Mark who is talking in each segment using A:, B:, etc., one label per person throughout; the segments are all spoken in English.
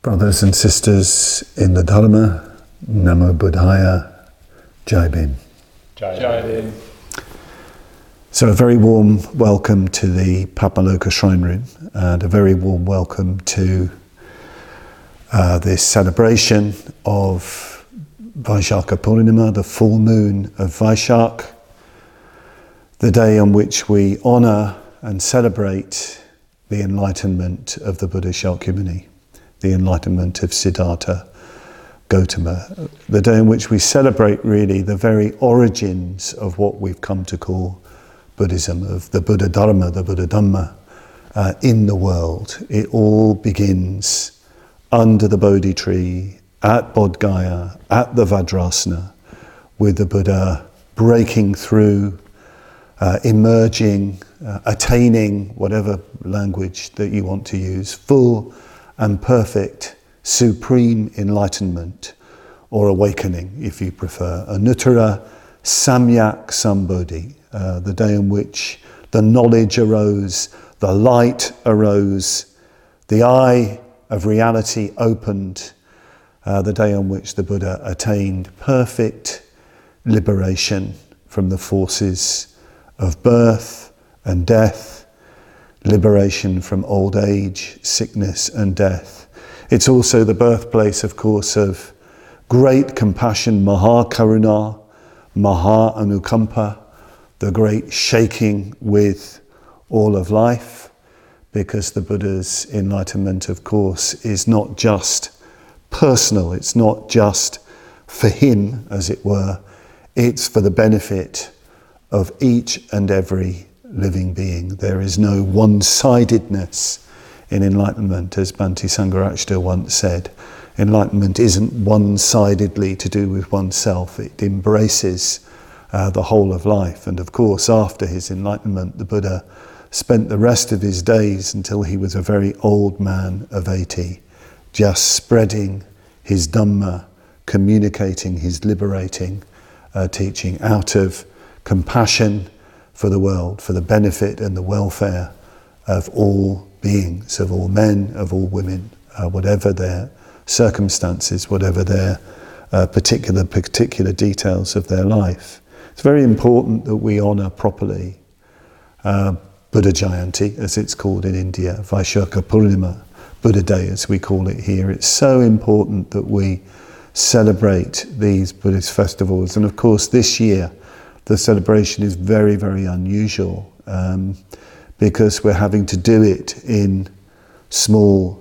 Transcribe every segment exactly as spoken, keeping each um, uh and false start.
A: Brothers and sisters in the Dharma, Namo Buddhaya, Jai Bhim.
B: Jai Bhim.
A: So a very warm welcome to the Padmaloka Shrine Room and a very warm welcome to uh, this celebration of Vaishaka Purnima, the full moon of Vaishak, the day on which we honour and celebrate the enlightenment of the Buddha Shakyamuni, the enlightenment of Siddhartha Gautama, the day in which we celebrate really the very origins of what we've come to call Buddhism, of the Buddha Dharma, the Buddha Dhamma uh, in the world. It all begins under the Bodhi tree, at Bodh Gaya, at the Vajrasana, with the Buddha breaking through, uh, emerging, uh, attaining, whatever language that you want to use, full and perfect, supreme enlightenment, or awakening, if you prefer. Anuttara Samyak Sambodhi, uh, the day in which the knowledge arose, the light arose, the eye of reality opened, uh, the day on which the Buddha attained perfect liberation from the forces of birth and death, liberation from old age, sickness and death. It's also the birthplace, of course, of great compassion, Maha Karuna, Maha Anukampa, the great shaking with all of life, because the Buddha's enlightenment, of course, is not just personal, it's not just for him, as it were, it's for the benefit of each and every living being. There is no one-sidedness in enlightenment, as Bhante Sangharakshita once said. Enlightenment isn't one-sidedly to do with oneself, it embraces uh, the whole of life. And of course, after his enlightenment, the Buddha spent the rest of his days until he was a very old man of eighty, just spreading his Dhamma, communicating his liberating uh, teaching out of compassion for the world, for the benefit and the welfare of all beings, of all men, of all women, uh, whatever their circumstances, whatever their uh, particular particular details of their life. It's very important that we honour properly uh, Buddha Jayanti, as it's called in India, Vaishaka Purnima, Buddha Day as we call it here. It's so important that we celebrate these Buddhist festivals, and of course this year the celebration is very, very unusual um, because we're having to do it in small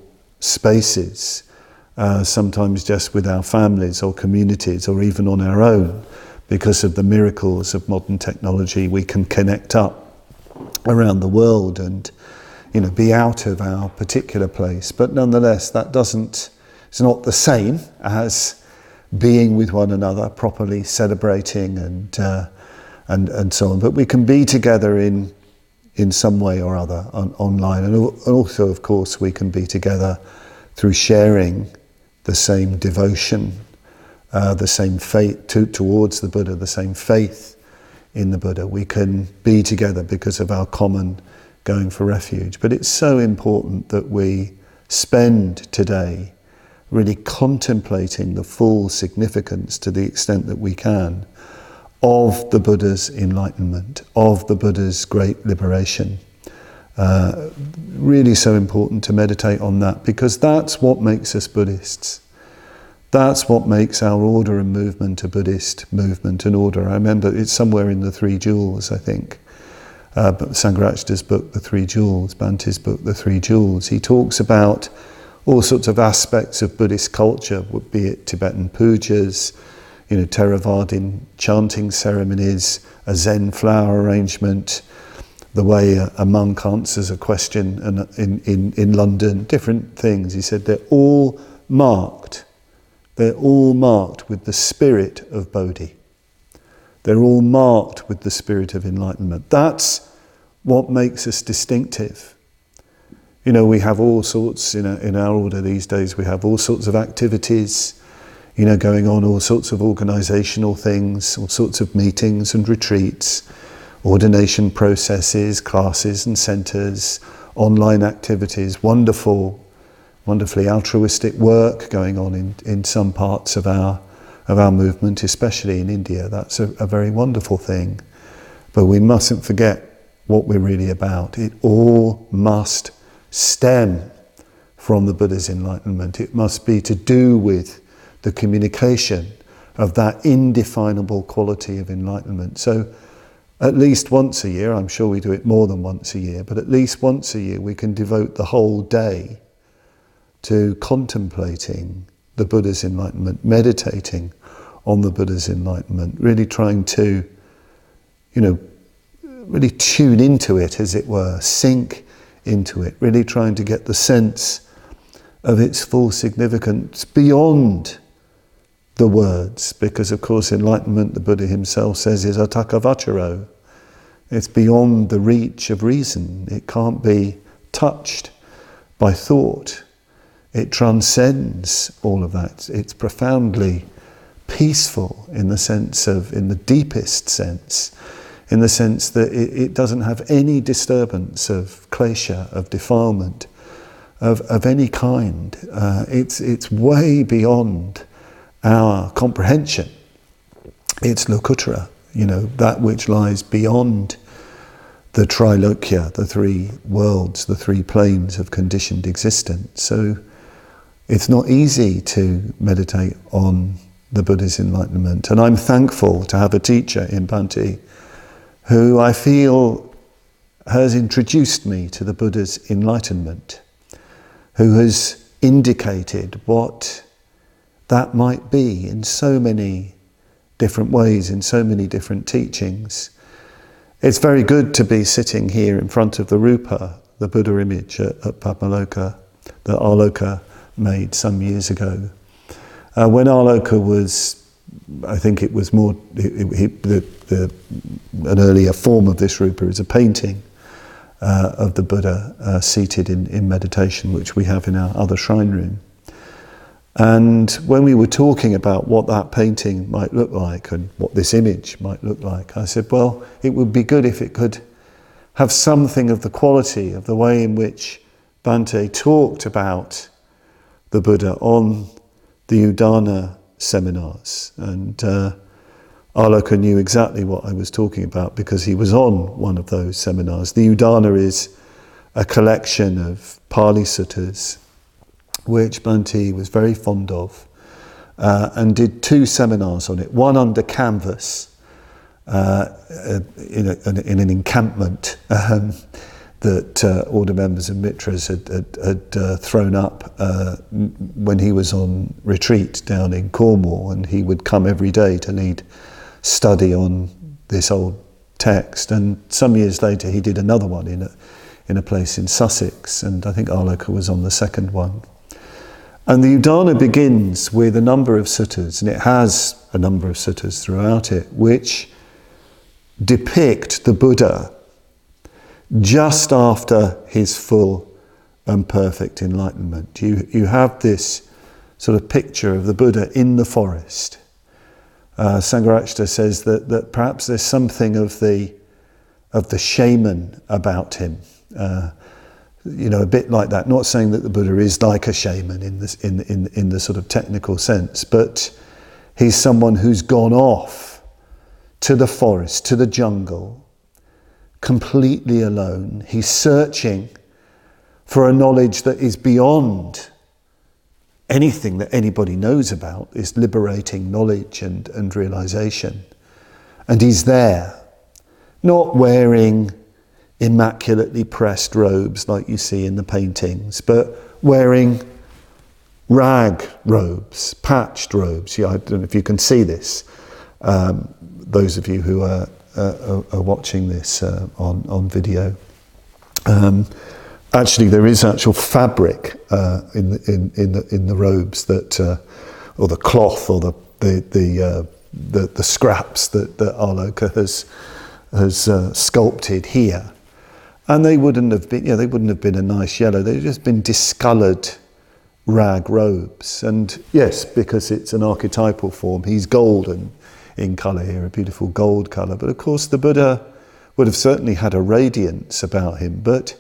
A: spaces, uh, sometimes just with our families or communities or even on our own. Because of the miracles of modern technology, we can connect up around the world and, you know, be out of our particular place. But nonetheless, that doesn't, it's not the same as being with one another, properly celebrating and uh, and and so on. But we can be together in in some way or other on, online, and also, of course, we can be together through sharing the same devotion, uh, the same faith to, towards the Buddha, the same faith in the Buddha. We can be together because of our common going for refuge. But it's so important that we spend today really contemplating the full significance, to the extent that we can, of the Buddha's enlightenment, of the Buddha's great liberation. Uh, really so important to meditate on that, because that's what makes us Buddhists. That's what makes our order and movement a Buddhist movement and order. I remember it's somewhere in the Three Jewels, I think. Uh, but Sangharakshita's book, The Three Jewels, Bhante's book, The Three Jewels, he talks about all sorts of aspects of Buddhist culture, be it Tibetan pujas, you know, Theravadin chanting ceremonies, a Zen flower arrangement, the way a, a monk answers a question in, in, in, in London, different things. He said they're all marked, they're all marked with the spirit of Bodhi. They're all marked with the spirit of enlightenment. That's what makes us distinctive. You know, we have all sorts, in, a, in our order these days, we have all sorts of activities, you know, going on, all sorts of organisational things, all sorts of meetings and retreats, ordination processes, classes and centres, online activities, wonderful wonderfully altruistic work going on in, in some parts of our of our movement, especially in India. That's a, a very wonderful thing. But we mustn't forget what we're really about. It all must stem from the Buddha's enlightenment. It must be to do with the communication of that indefinable quality of enlightenment. So at least once a year, I'm sure we do it more than once a year, but at least once a year we can devote the whole day to contemplating the Buddha's enlightenment, meditating on the Buddha's enlightenment, really trying to, you know, really tune into it, as it were, sink into it, really trying to get the sense of its full significance beyond the words, because of course enlightenment, the Buddha himself says, is atakavacharo. It's beyond the reach of reason. It can't be touched by thought. It transcends all of that. It's profoundly peaceful in the sense of, in the deepest sense, in the sense that it, it doesn't have any disturbance of klesha, of defilement, of, of any kind. Uh, it's, it's way beyond our comprehension. It's lokuttara, you know, that which lies beyond the trilokya, the three worlds, the three planes of conditioned existence. So it's not easy to meditate on the Buddha's enlightenment. And I'm thankful to have a teacher in Bhante who I feel has introduced me to the Buddha's enlightenment, who has indicated what that might be in so many different ways, in so many different teachings. It's very good to be sitting here in front of the Rupa, the Buddha image at, at Papaloka, that Aloka made some years ago. Uh, when Aloka was, I think it was more, it, it, the, the, an earlier form of this Rupa is a painting uh, of the Buddha uh, seated in, in meditation, which we have in our other shrine room. And when we were talking about what that painting might look like and what this image might look like, I said, well, it would be good if it could have something of the quality of the way in which Bhante talked about the Buddha on the Udana seminars. And uh, Aloka knew exactly what I was talking about because he was on one of those seminars. The Udana is a collection of Pali suttas which Bhante was very fond of, uh, and did two seminars on it, one under canvas uh, in, a, in an encampment um, that uh, all the members of Mitras had, had, had uh, thrown up uh, when he was on retreat down in Cornwall, and he would come every day to lead study on this old text. And some years later he did another one in a, in a place in Sussex, and I think Aloka was on the second one. And the Udana begins with a number of suttas, and it has a number of suttas throughout it, which depict the Buddha just after his full and perfect enlightenment. You, you have this sort of picture of the Buddha in the forest. Uh, Sangharakshita says that, that perhaps there's something of the, of the shaman about him. Uh, You know, a bit like that. Not saying that the Buddha is like a shaman in this, in in in the sort of technical sense, but he's someone who's gone off to the forest, to the jungle, completely alone. He's searching for a knowledge that is beyond anything that anybody knows about. Is liberating knowledge and and realization, and he's there, not wearing immaculately pressed robes like you see in the paintings, but wearing rag robes, patched robes. Yeah, I don't know if you can see this. Um, those of you who are, uh, are watching this uh, on, on video. Um, actually, there is actual fabric uh, in, the, in, in, the, in the robes that, uh, or the cloth, or the the the, uh, the, the scraps that, that Aloka has has uh, sculpted here. And they wouldn't have been, you know, they wouldn't have been a nice yellow. They'd just been discoloured rag robes. And yes, because it's an archetypal form, he's golden in colour here, a beautiful gold colour. But of course, the Buddha would have certainly had a radiance about him, but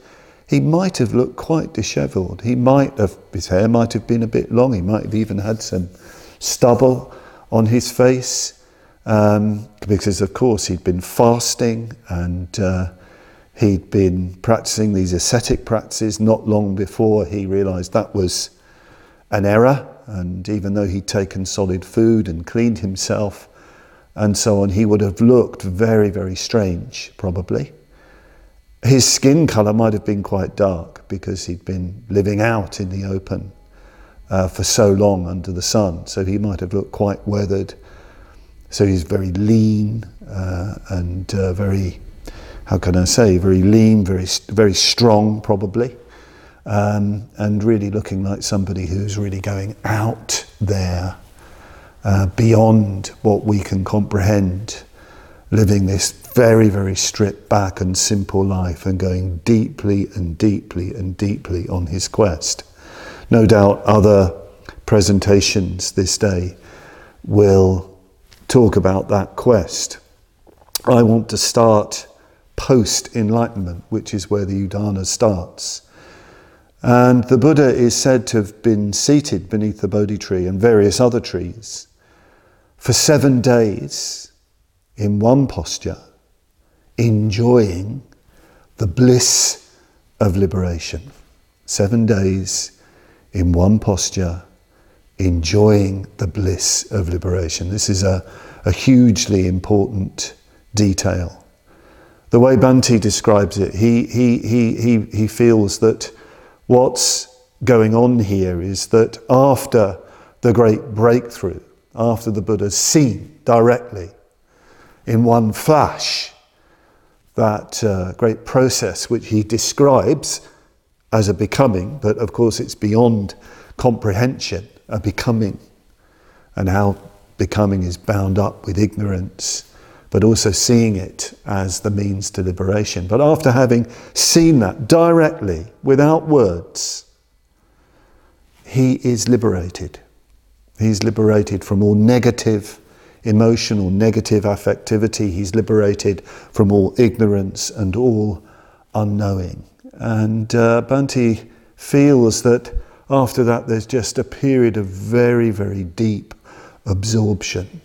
A: he might have looked quite dishevelled. He might have, his hair might have been a bit long. He might have even had some stubble on his face, um, because of course he'd been fasting and uh, he'd been practicing these ascetic practices not long before he realised that was an error. And even though he'd taken solid food and cleaned himself and so on, he would have looked very, very strange, probably. His skin colour might have been quite dark because he'd been living out in the open uh, for so long under the sun. So he might have looked quite weathered. So he's very lean uh, and uh, very, how can I say, very lean, very very strong probably, um, and really looking like somebody who's really going out there, uh, beyond what we can comprehend, living this very, very stripped back and simple life and going deeply and deeply and deeply on his quest. No doubt other presentations this day will talk about that quest. I want to start post-enlightenment, which is where the Udana starts. And the Buddha is said to have been seated beneath the Bodhi tree and various other trees for seven days in one posture, enjoying the bliss of liberation. Seven days in one posture, enjoying the bliss of liberation. This is a, a hugely important detail. The way Bhante describes it, he, he, he, he, he feels that what's going on here is that after the great breakthrough, after the Buddha's seen directly in one flash that uh, great process which he describes as a becoming, but of course it's beyond comprehension, a becoming, and how becoming is bound up with ignorance, but also seeing it as the means to liberation. But after having seen that directly, without words, he is liberated. He's liberated from all negative emotional, negative affectivity. He's liberated from all ignorance and all unknowing. And uh, Bhante feels that after that there's just a period of very, very deep absorption.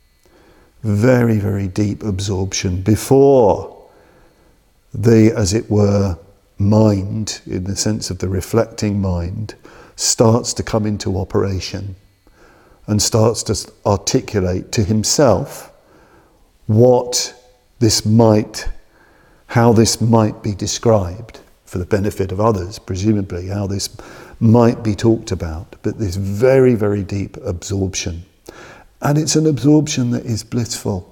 A: Very, very deep absorption before the, as it were, mind, in the sense of the reflecting mind, starts to come into operation and starts to articulate to himself what this might, how this might be described for the benefit of others, presumably, how this might be talked about, but this very, very deep absorption. And it's an absorption that is blissful.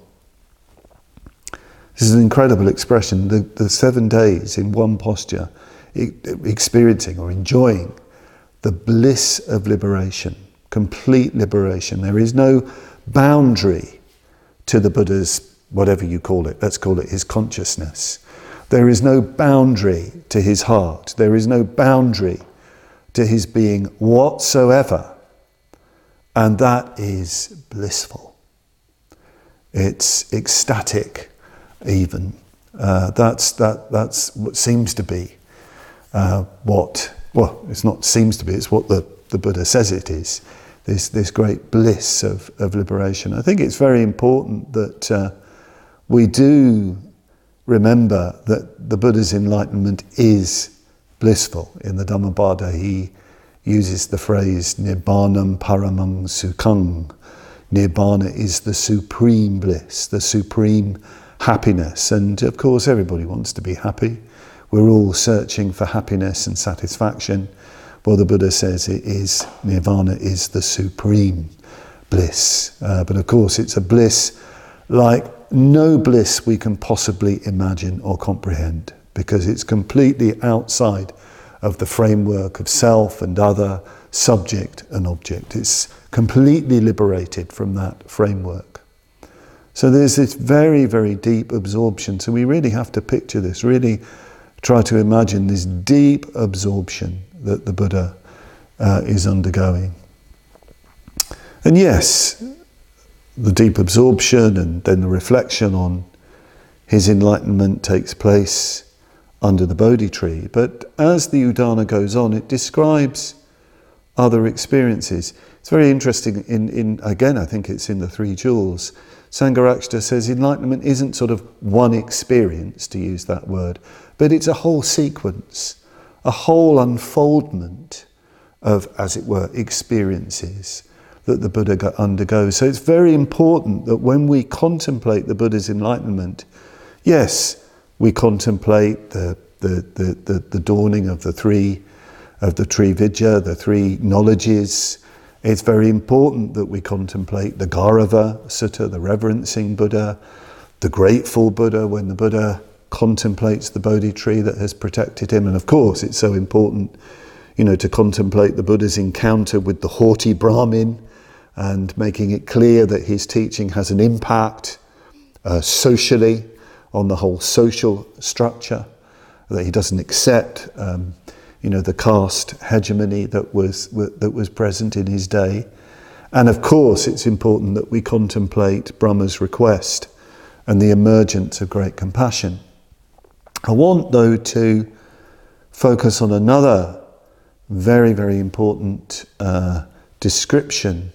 A: This is an incredible expression, the, the seven days in one posture, experiencing or enjoying the bliss of liberation, complete liberation. There is no boundary to the Buddha's, whatever you call it, let's call it his consciousness. There is no boundary to his heart. There is no boundary to his being whatsoever. And that is blissful. It's ecstatic, even. Uh, that's that. That's what seems to be uh, what. Well, it's not seems to be. It's what the, the Buddha says it is. This this great bliss of of liberation. I think it's very important that uh, we do remember that the Buddha's enlightenment is blissful. In the Dhammapada, he uses the phrase Nibbānam Paramang Sukhang. Nibbāna is the supreme bliss, the supreme happiness. And of course, everybody wants to be happy. We're all searching for happiness and satisfaction. Well, the Buddha says it is, Nirvana is the supreme bliss. Uh, but of course, it's a bliss like no bliss we can possibly imagine or comprehend, because it's completely outside of the framework of self and other, subject and object. It's completely liberated from that framework. So there's this very, very deep absorption. So we really have to picture this, really try to imagine this deep absorption that the Buddha uh, is undergoing. And yes, the deep absorption and then the reflection on his enlightenment takes place under the Bodhi tree. But as the Udana goes on, it describes other experiences. It's very interesting, in, in again, I think it's in the Three Jewels, Sangharakshita says enlightenment isn't sort of one experience, to use that word, but it's a whole sequence, a whole unfoldment of, as it were, experiences that the Buddha undergoes. So it's very important that when we contemplate the Buddha's enlightenment, yes, we contemplate the the, the, the, the dawning of the three of the Trividya, the three knowledges. It's very important that we contemplate the Gaurava Sutta, the reverencing Buddha, the grateful Buddha when the Buddha contemplates the Bodhi tree that has protected him. And of course, it's so important, you know, to contemplate the Buddha's encounter with the haughty Brahmin and making it clear that his teaching has an impact uh, socially on the whole social structure, that he doesn't accept um, you know, the caste hegemony that was that was present in his day. And of course, it's important that we contemplate Brahma's request and the emergence of great compassion. I want, though, to focus on another very, very important uh, description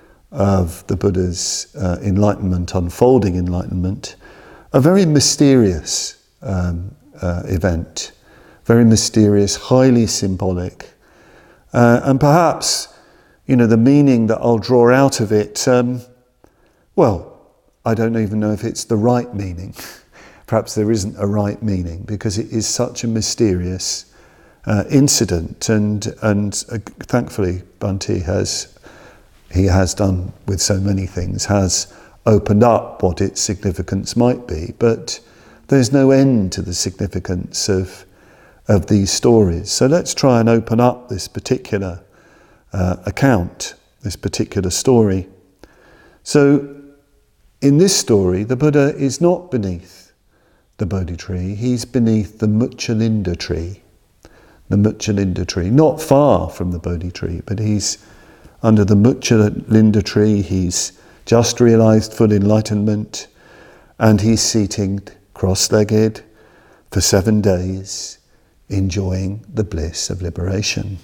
A: of the Buddha's uh, enlightenment, unfolding enlightenment, a very mysterious um, uh, event. Very mysterious, highly symbolic. Uh, and perhaps, you know, the meaning that I'll draw out of it, um, well, I don't even know if it's the right meaning. Perhaps there isn't a right meaning, because it is such a mysterious uh, incident. And, and uh, thankfully, Bhante has, he has done with so many things, has opened up what its significance might be. But there's no end to the significance of of these stories. So let's try and open up this particular uh, account, this particular story. So in this story, the Buddha is not beneath the Bodhi tree, he's beneath the Muchalinda tree. The Muchalinda tree, not far from the Bodhi tree, but he's under the Muchalinda tree, he's just realized full enlightenment, and he's seated cross-legged for seven days, enjoying the bliss of liberation.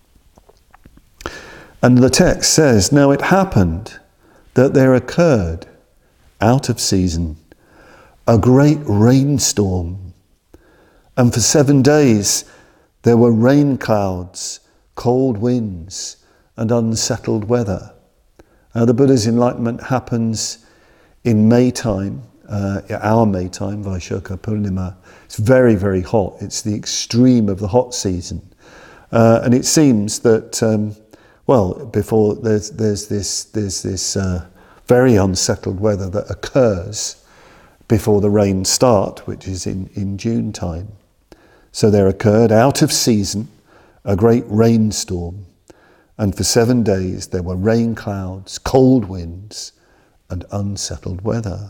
A: And the text says, now it happened that there occurred, out of season, a great rainstorm, and for seven days there were rain clouds, cold winds, and unsettled weather. Now the Buddha's enlightenment happens in May time, Uh, our May time, Vaishakha Purnima. It's very, very hot. It's the extreme of the hot season. Uh, and it seems that, um, well, before there's, there's this, there's this uh, very unsettled weather that occurs before the rains start, which is in, in June time. So there occurred, out of season, a great rainstorm. And for seven days there were rain clouds, cold winds, and unsettled weather.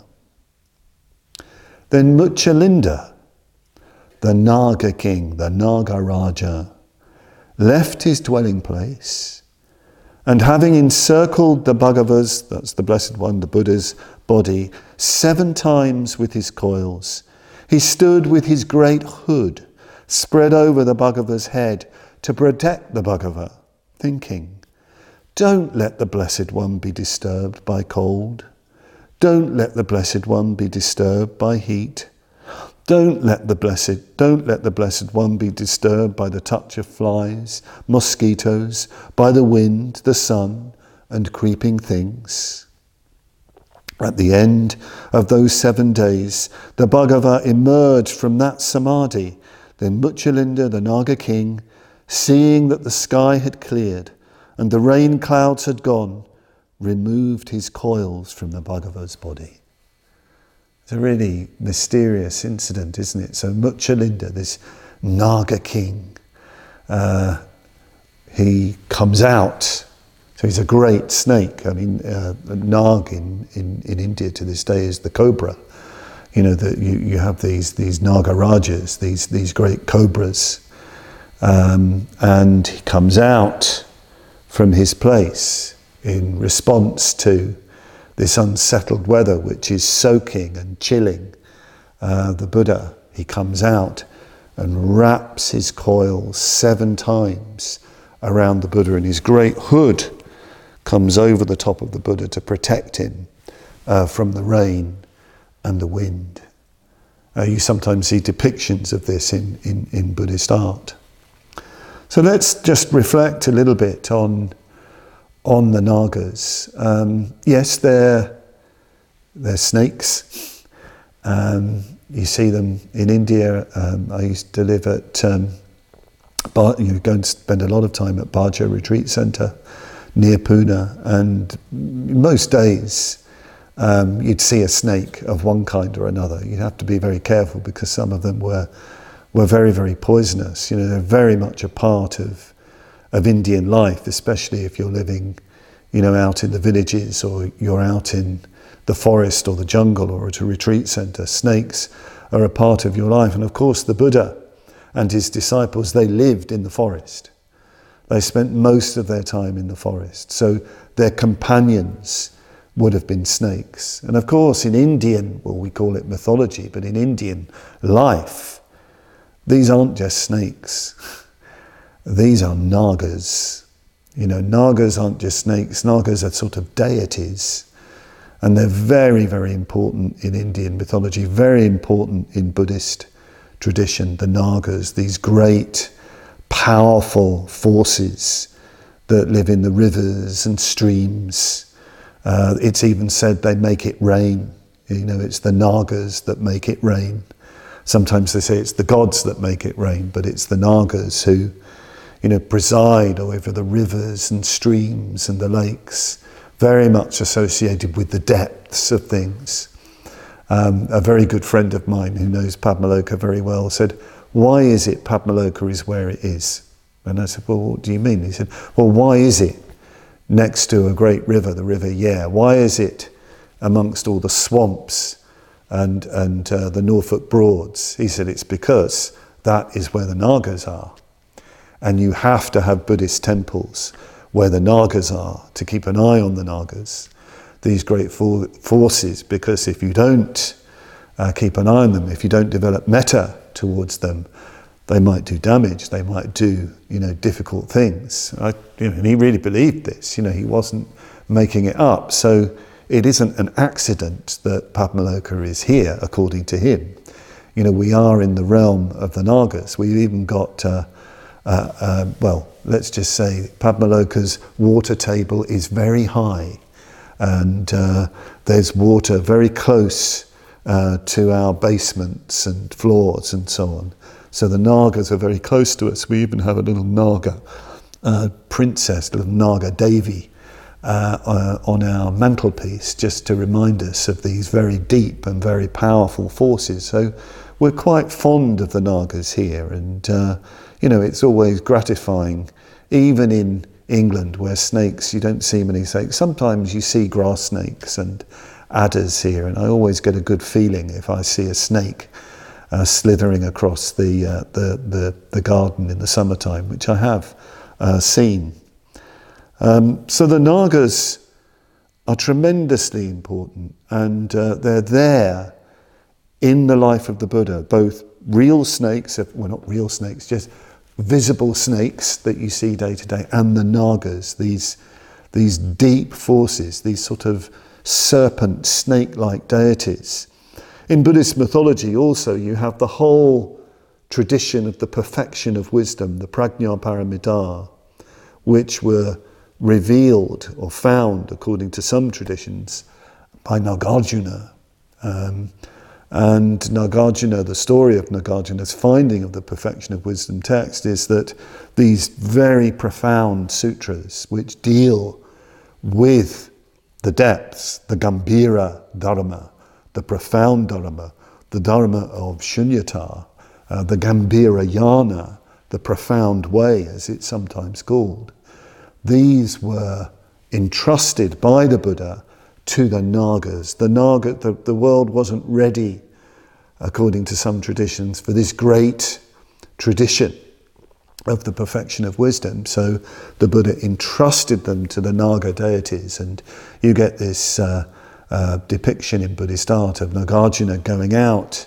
A: Then Muchalinda, the Naga king, the Naga Raja, left his dwelling place, and having encircled the Bhagava's, that's the Blessed One, the Buddha's body, seven times with his coils, he stood with his great hood spread over the Bhagava's head to protect the Bhagava, thinking, don't let the Blessed One be disturbed by cold. Don't let the Blessed One be disturbed by heat. Don't let the Blessed, don't let the Blessed One be disturbed by the touch of flies, mosquitoes, by the wind, the sun, and creeping things. At the end of those seven days, the Bhagava emerged from that samadhi. Then Muchalinda, the Naga king, seeing that the sky had cleared and the rain clouds had gone, removed his coils from the Bhagava's body. It's a really mysterious incident, isn't it? So Muchalinda, this Naga king, uh, he comes out. So he's a great snake. I mean, uh, Nag in, in, in India to this day is the cobra. You know, that you, you have these these Nagarajas, these these great cobras, um, and he comes out from his place in response to this unsettled weather, which is soaking and chilling uh, the Buddha. He comes out and wraps his coils seven times around the Buddha, and his great hood comes over the top of the Buddha to protect him uh, from the rain and the wind. Uh, you sometimes see depictions of this in, in, in Buddhist art. So let's just reflect a little bit on, on the Nagas. Um, yes, they're, they're snakes. Um, you see them in India. Um, I used to live at, um, Bar- you go and spend a lot of time at Baja Retreat Centre near Pune, and most days Um, you'd see a snake of one kind or another. You'd have to be very careful because some of them were were very, very poisonous. You know, they're very much a part of of Indian life, especially if you're living, you know, out in the villages or you're out in the forest or the jungle or at a retreat centre. Snakes are a part of your life. And of course, the Buddha and his disciples, they lived in the forest. They spent most of their time in the forest. So their companions would have been snakes. And of course in Indian, well, we call it mythology, but in Indian life, these aren't just snakes. These are Nagas. You know, Nagas aren't just snakes. Nagas are sort of deities. And they're very, very important in Indian mythology, very important in Buddhist tradition, the Nagas, these great, powerful forces that live in the rivers and streams. Uh, it's even said they make it rain. You know, it's the Nagas that make it rain. Sometimes they say it's the gods that make it rain, but it's the Nagas who, you know, preside over the rivers and streams and the lakes, very much associated with the depths of things. Um, a very good friend of mine who knows Padmaloka very well said, "Why is it Padmaloka is where it is?" And I said, "Well, what do you mean?" He said, "Well, why is it next to a great river, the River Yare? Why is it amongst all the swamps and and uh, the Norfolk Broads?" He said, "It's because that is where the Nagas are. And you have to have Buddhist temples where the Nagas are to keep an eye on the Nagas, these great for- forces, because if you don't uh, keep an eye on them, if you don't develop metta towards them, they might do damage, they might do, you know, difficult things." I, you know, and he really believed this, you know, he wasn't making it up. So it isn't an accident that Padmaloka is here, according to him. You know, we are in the realm of the Nagas. We've even got, uh, uh, uh, well, let's just say Padmaloka's water table is very high, and uh, there's water very close uh, to our basements and floors and so on. So the Nagas are very close to us. We even have a little Naga uh, princess, little Naga Devi, uh, uh, on our mantelpiece, just to remind us of these very deep and very powerful forces. So we're quite fond of the Nagas here, and uh, you know, it's always gratifying, even in England where snakes, you don't see many snakes. Sometimes you see grass snakes and adders here, and I always get a good feeling if I see a snake Uh, slithering across the, uh, the the the garden in the summertime, which I have uh, seen. Um, so the Nagas are tremendously important, and uh, they're there in the life of the Buddha, both real snakes, well, not real snakes, just visible snakes that you see day to day, and the Nagas, these these deep forces, these sort of serpent, snake-like deities. In Buddhist mythology also, you have the whole tradition of the perfection of wisdom, the Prajnaparamita, which were revealed or found, according to some traditions, by Nagarjuna. Um, and Nagarjuna, the story of Nagarjuna's finding of the perfection of wisdom text is that these very profound sutras, which deal with the depths, the Gambhira Dharma, the profound Dharma, the Dharma of Shunyata, uh, the Gambhira Jnana, the profound way, as it's sometimes called. These were entrusted by the Buddha to the Nagas. The Naga, the, the world wasn't ready, according to some traditions, for this great tradition of the perfection of wisdom. So the Buddha entrusted them to the Naga deities, and you get this uh, uh, depiction in Buddhist art of Nagarjuna going out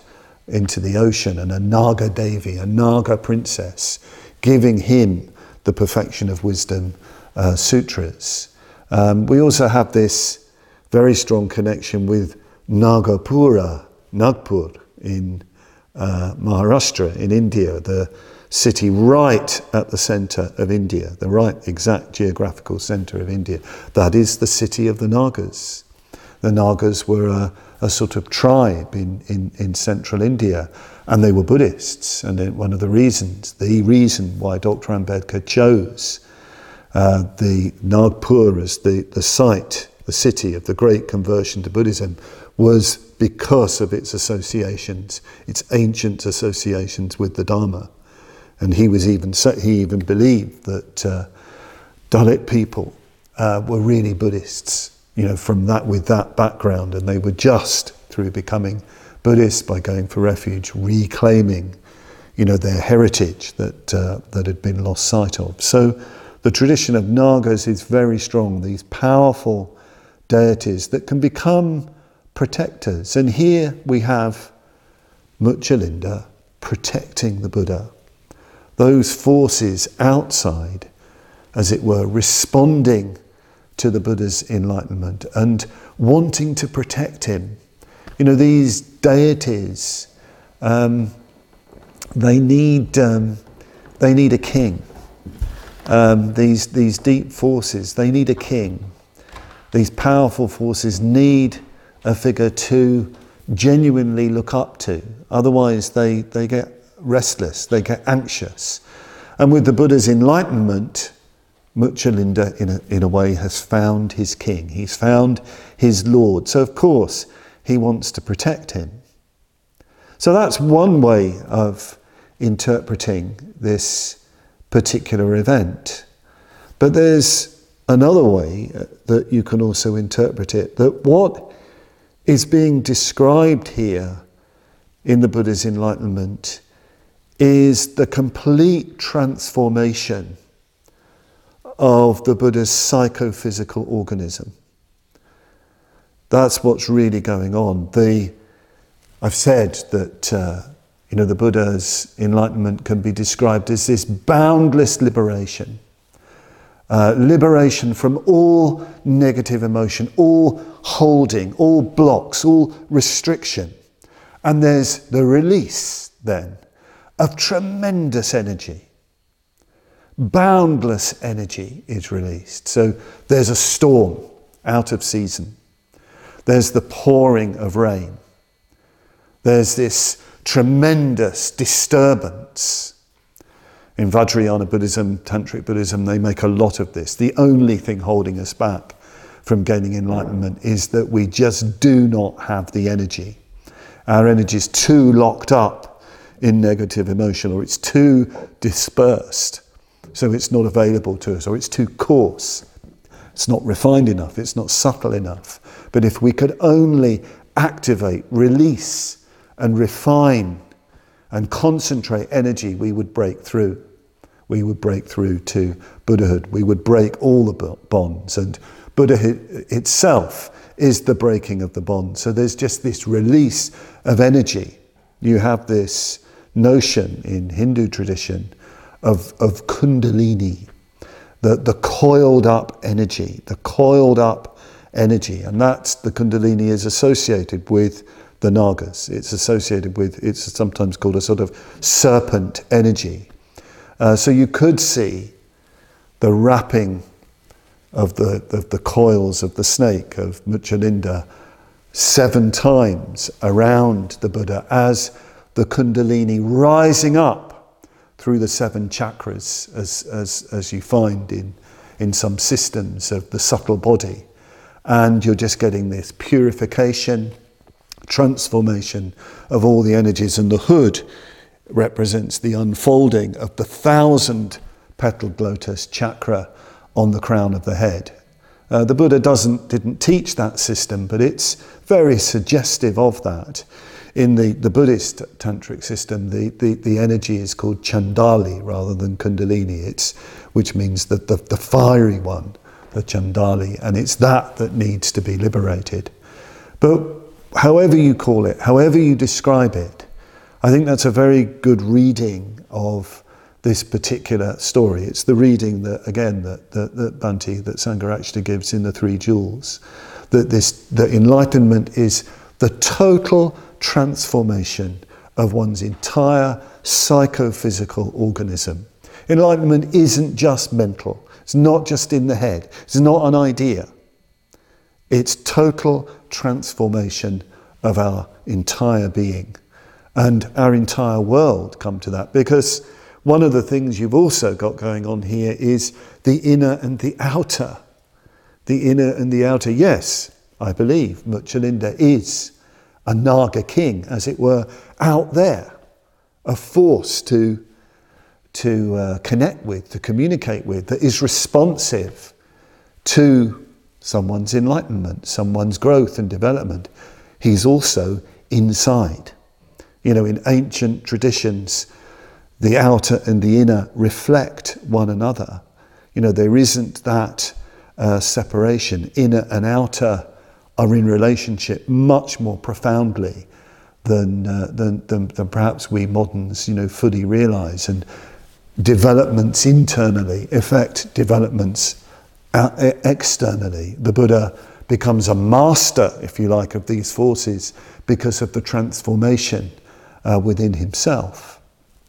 A: into the ocean, and a Naga Devi, a Naga princess, giving him the perfection of wisdom uh, sutras. Um, we also have this very strong connection with Nagapura, Nagpur in uh, Maharashtra in India, the city right at the centre of India, the right exact geographical centre of India. That is the city of the Nagas. The Nagas were a, a sort of tribe in, in, in central India, and they were Buddhists. And one of the reasons, the reason why Doctor Ambedkar chose uh, the Nagpur as the, the site, the city of the great conversion to Buddhism, was because of its associations, its ancient associations with the Dharma. And he was even he even believed that uh, Dalit people uh, were really Buddhists, you know, from that with that background, and they were just through becoming Buddhists by going for refuge, reclaiming, you know, their heritage that uh, that had been lost sight of. So, the tradition of Nagas is very strong. These powerful deities that can become protectors, and here we have Muchalinda protecting the Buddha. Those forces outside, as it were, responding to the Buddha's enlightenment and wanting to protect him. You know, these deities, um, they need um, they need a king. Um, these these deep forces, they need a king. These powerful forces need a figure to genuinely look up to. Otherwise, they they get restless, they get anxious. And with the Buddha's enlightenment, Muchalinda in a, in a way has found his king, he's found his Lord. So of course he wants to protect him. So that's one way of interpreting this particular event. But there's another way that you can also interpret it, that what is being described here in the Buddha's enlightenment is the complete transformation of the Buddha's psychophysical organism. That's what's really going on. The, I've said that uh, you know, the Buddha's enlightenment can be described as this boundless liberation. Uh, liberation from all negative emotion, all holding, all blocks, all restriction. And there's the release then of tremendous energy. Boundless energy is released. So there's a storm out of season. There's the pouring of rain. There's this tremendous disturbance. In Vajrayana Buddhism, Tantric Buddhism, they make a lot of this. The only thing holding us back from gaining enlightenment is that we just do not have the energy. Our energy is too locked up in negative emotion, or it's too dispersed, so it's not available to us, or it's too coarse. It's not refined enough, it's not subtle enough. But if we could only activate, release, and refine and concentrate energy, we would break through. We would break through to Buddhahood. We would break all the bonds. And Buddhahood itself is the breaking of the bonds. So there's just this release of energy. You have this notion in Hindu tradition of, of Kundalini, the, the coiled up energy, the coiled up energy. And that's, the Kundalini is associated with the Nagas. It's associated with, it's sometimes called a sort of serpent energy. Uh, so you could see the wrapping of the, the, the coils of the snake, of Muchalinda, seven times around the Buddha as the Kundalini rising up through the seven chakras, as, as, as you find in, in some systems of the subtle body. And you're just getting this purification, transformation of all the energies. And the hood represents the unfolding of the thousand petaled lotus chakra on the crown of the head. Uh, the Buddha doesn't didn't teach that system, but it's very suggestive of that. In the, the Buddhist tantric system, the, the, the energy is called Chandali rather than Kundalini, it's, which means that the, the fiery one, the Chandali, and it's that that needs to be liberated. But however you call it, however you describe it, I think that's a very good reading of this particular story. It's the reading that, again, that, that, that Bhante, that Sangharakshita gives in the Three Jewels, that this, that enlightenment is the total transformation of one's entire psychophysical organism. Enlightenment isn't just mental. It's not just in the head. It's not an idea. It's total transformation of our entire being. And our entire world come to that, because one of the things you've also got going on here is the inner and the outer. The inner and the outer. Yes, I believe Muchalinda is a Naga king, as it were, out there, a force to, to uh, connect with, to communicate with, that is responsive to someone's enlightenment, someone's growth and development. He's also inside. You know, in ancient traditions, the outer and the inner reflect one another. You know, there isn't that uh, separation. Inner and outer are in relationship much more profoundly than, uh, than, than, than perhaps we moderns, you know, fully realise. And developments internally affect developments out, externally. The Buddha becomes a master, if you like, of these forces because of the transformation uh, within himself.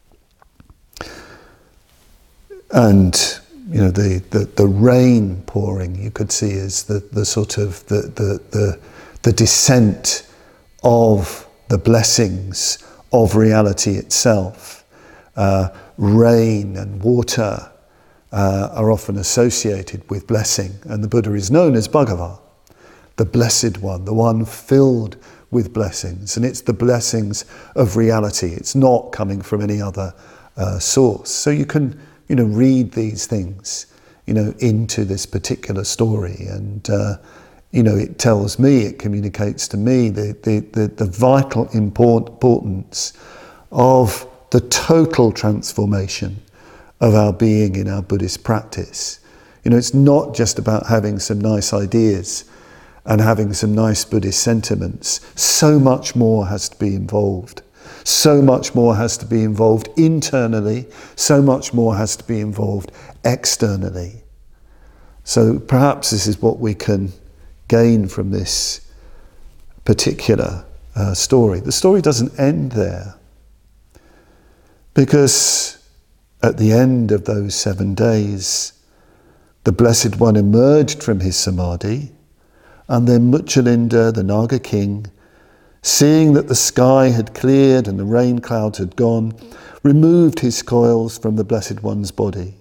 A: And you know, the, the, the rain pouring, you could see, as the, the sort of the, the, the, the descent of the blessings of reality itself. Uh, rain and water uh, are often associated with blessing, and the Buddha is known as Bhagava, the blessed one, the one filled with blessings. And it's the blessings of reality. It's not coming from any other uh, source. So you can you know, read these things, you know, into this particular story. And, uh, you know, it tells me, it communicates to me the, the, the, the vital import, importance of the total transformation of our being in our Buddhist practice. You know, it's not just about having some nice ideas and having some nice Buddhist sentiments. So much more has to be involved. So much more has to be involved internally, so much more has to be involved externally. So perhaps this is what we can gain from this particular uh, story. The story doesn't end there, because at the end of those seven days, the Blessed One emerged from his samadhi, and then Muchalinda, the Naga king, seeing that the sky had cleared and the rain clouds had gone, removed his coils from the Blessed One's body,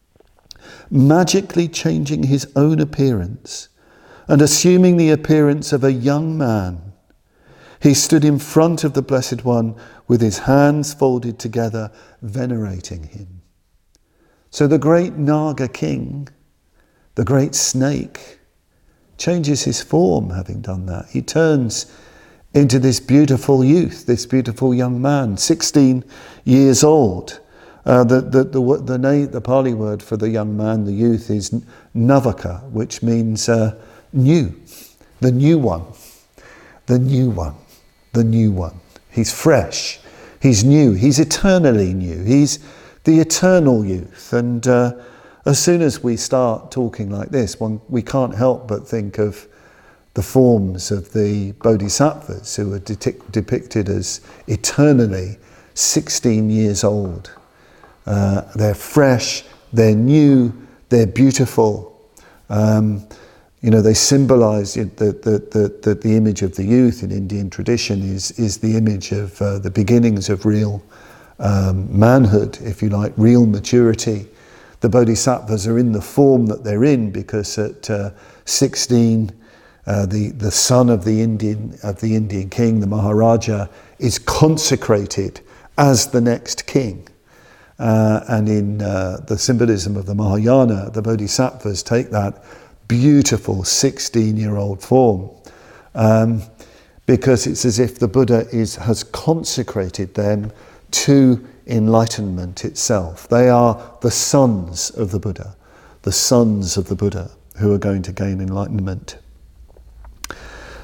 A: magically changing his own appearance and assuming the appearance of a young man. He stood in front of the Blessed One with his hands folded together, venerating him. So the great Naga king, the great snake, changes his form having done that. He turns into this beautiful youth, this beautiful young man, sixteen years old. Uh, the, the, the, the, name, the Pali word for the young man, the youth, is Navaka, which means uh, new, the new one, the new one, the new one. He's fresh, he's new, he's eternally new, he's the eternal youth. And uh, as soon as we start talking like this, one, we can't help but think of the forms of the bodhisattvas who are detic- depicted as eternally sixteen years old. Uh, they're fresh, they're new, they're beautiful. Um, you know, they symbolize the, the, the, the, the image of the youth in Indian tradition is, is the image of uh, the beginnings of real um, manhood, if you like, real maturity. The bodhisattvas are in the form that they're in because at uh, sixteen, Uh, the, the son of the Indian of the Indian king, the Maharaja, is consecrated as the next king. Uh, and in uh, the symbolism of the Mahayana, the Bodhisattvas take that beautiful sixteen-year-old form um, because it's as if the Buddha is has consecrated them to enlightenment itself. They are the sons of the Buddha, the sons of the Buddha who are going to gain enlightenment.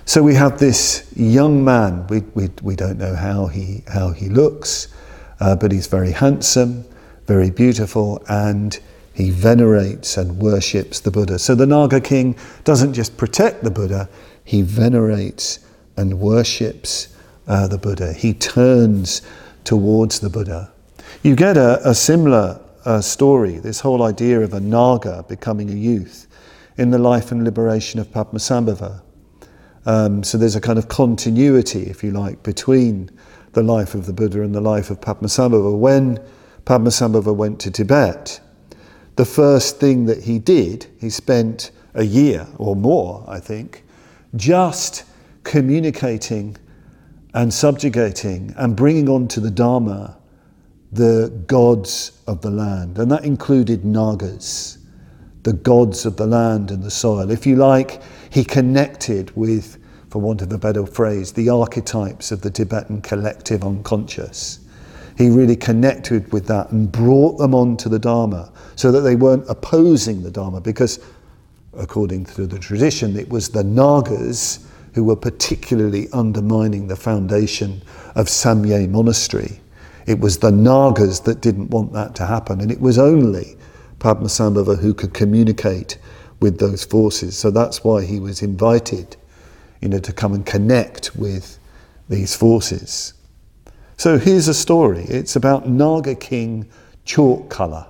A: So we have this young man. We we we don't know how he how he looks, uh, but he's very handsome, very beautiful, and he venerates and worships the Buddha. So the Naga king doesn't just protect the Buddha, he venerates and worships uh, the Buddha. He turns towards the Buddha. You get a, a similar uh, story, this whole idea of a Naga becoming a youth, in the life and liberation of Padmasambhava. Um, so there's a kind of continuity, if you like, between the life of the Buddha and the life of Padmasambhava. When Padmasambhava went to Tibet, the first thing that he did, he spent a year or more, I think, just communicating and subjugating and bringing onto the Dharma the gods of the land. And that included Nagas, the gods of the land and the soil. If you like, he connected with, for want of a better phrase, the archetypes of the Tibetan collective unconscious. He really connected with that and brought them onto the Dharma so that they weren't opposing the Dharma, because according to the tradition, it was the Nagas who were particularly undermining the foundation of Samye Monastery. It was the Nagas that didn't want that to happen, and it was only Padmasambhava who could communicate with those forces. So that's why he was invited, you know, to come and connect with these forces. So here's a story. It's about Naga King Chalk Colour.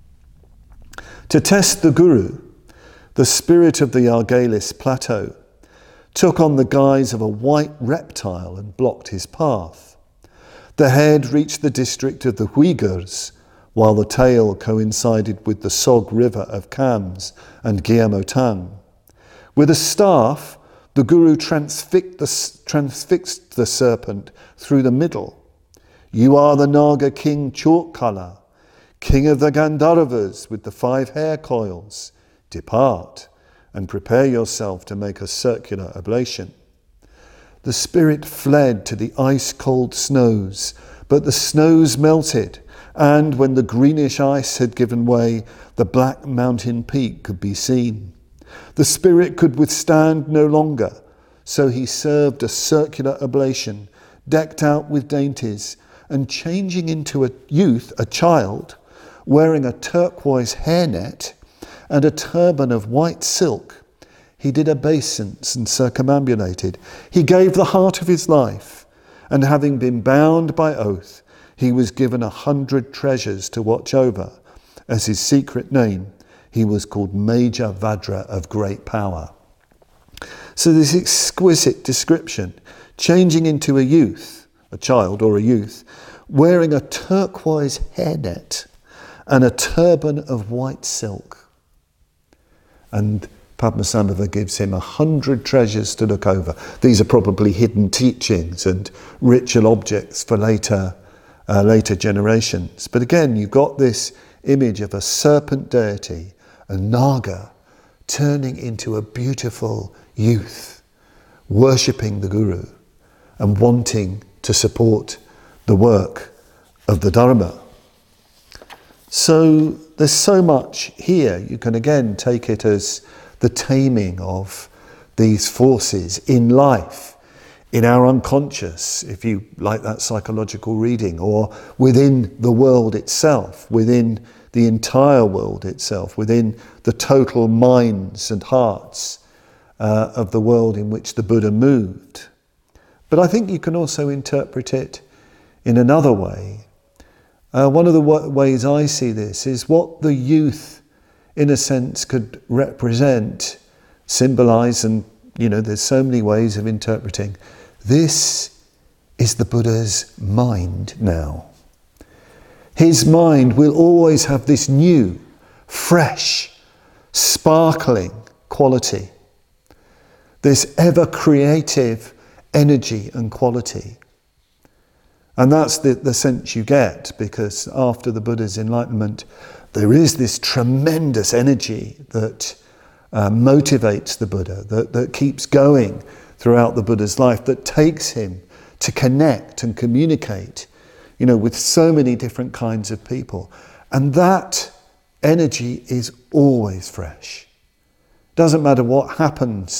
A: To test the Guru, the spirit of the Argalis plateau took on the guise of a white reptile and blocked his path. The head reached the district of the Uyghurs, while the tail coincided with the Sog River of Khams and Gyamotang. With a staff, the Guru transfixed the, transfixed the serpent through the middle. You are the Naga King Chalk Colour, king of the Gandharvas with the five hair coils. Depart and prepare yourself to make a circular oblation. The spirit fled to the ice-cold snows, but the snows melted, and when the greenish ice had given way, the black mountain peak could be seen. The spirit could withstand no longer, so he served a circular oblation, decked out with dainties, and changing into a youth, a child, wearing a turquoise hairnet and a turban of white silk, he did obeisance and circumambulated. He gave the heart of his life, and having been bound by oath, he was given a hundred treasures to watch over. As his secret name, he was called Major Vajra of great power. So this exquisite description, changing into a youth, a child or a youth, wearing a turquoise hairnet and a turban of white silk. And Padmasambhava gives him a hundred treasures to look over. These are probably hidden teachings and ritual objects for later, uh, later generations. But again, you've got this image of a serpent deity, a Naga, turning into a beautiful youth, worshipping the Guru and wanting to support the work of the Dharma. So there's so much here. You can again take it as the taming of these forces in life, in our unconscious, if you like that psychological reading, or within the world itself, within the entire world itself, within the total minds and hearts uh, of the world in which the Buddha moved. But I think you can also interpret it in another way. Uh, one of the w- ways I see this is what the youth, in a sense, could represent, symbolize, and, you know, there's so many ways of interpreting. This is the Buddha's mind now. His mind will always have this new, fresh, sparkling quality, this ever-creative energy and quality. And that's the, the sense you get, because after the Buddha's enlightenment, there is this tremendous energy that uh, motivates the Buddha, that, that keeps going throughout the Buddha's life, that takes him to connect and communicate, you know, with so many different kinds of people. And that energy is always fresh. Doesn't matter what happens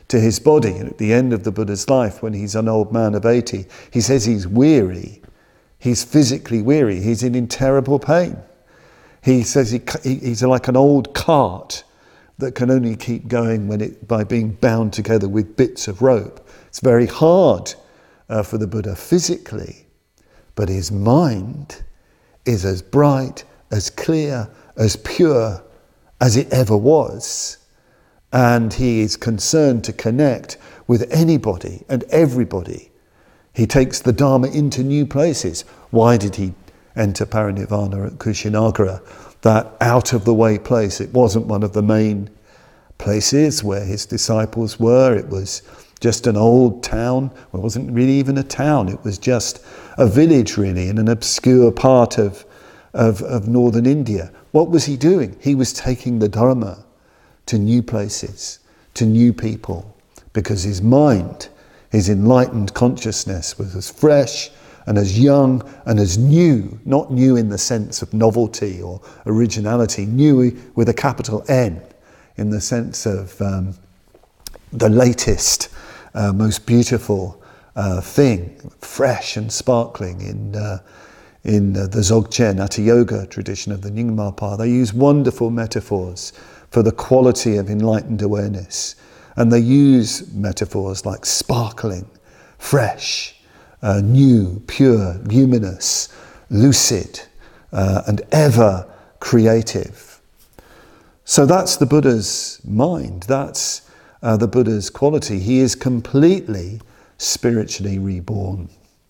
A: to his body. And at the end of the Buddha's life, when he's an old man of eighty, he says he's weary. He's physically weary. He's in terrible pain. He says he, he's like an old cart that can only keep going when it by being bound together with bits of rope. It's very hard uh, for the Buddha physically, but his mind is as bright, as clear, as pure as it ever was. And he is concerned to connect with anybody and everybody. He takes the Dharma into new places. Why did he enter Parinirvana at Kushinagara, that out-of-the-way place? It wasn't one of the main places where his disciples were. It was just an old town. Well, it wasn't really even a town. It was just a village, really, in an obscure part of, of, of northern India. What was he doing? He was taking the Dharma to new places, to new people, because his mind, his enlightened consciousness was as fresh and as young and as new, not new in the sense of novelty or originality, new with a capital N, in the sense of um, the latest, uh, most beautiful uh, thing, fresh and sparkling. In uh, in uh, the Dzogchen Hatha Yoga tradition of the Nyingma Pa, they use wonderful metaphors for the quality of enlightened awareness. And they use metaphors like sparkling, fresh, uh, new, pure, luminous, lucid, uh, and ever creative. So that's the Buddha's mind. That's uh, the Buddha's quality. He is completely spiritually reborn.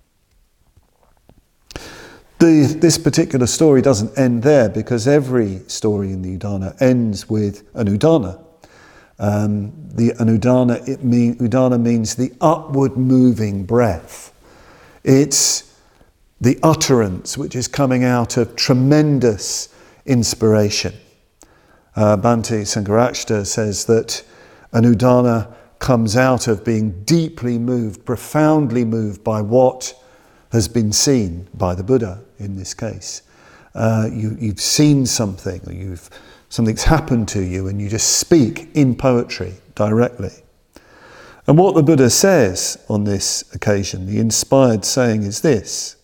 A: The, this particular story doesn't end there, because every story in the Udana ends with an Udana. Um, the an Udana, it mean, Udana means the upward moving breath. It's the utterance which is coming out of tremendous inspiration. Uh, Bhante Sangarakshita says that an Udana comes out of being deeply moved, profoundly moved by what has been seen by the Buddha in this case. Uh, you, you've seen something, or you've something's happened to you, and you just speak in poetry directly. And what the Buddha says on this occasion, the inspired saying, is this: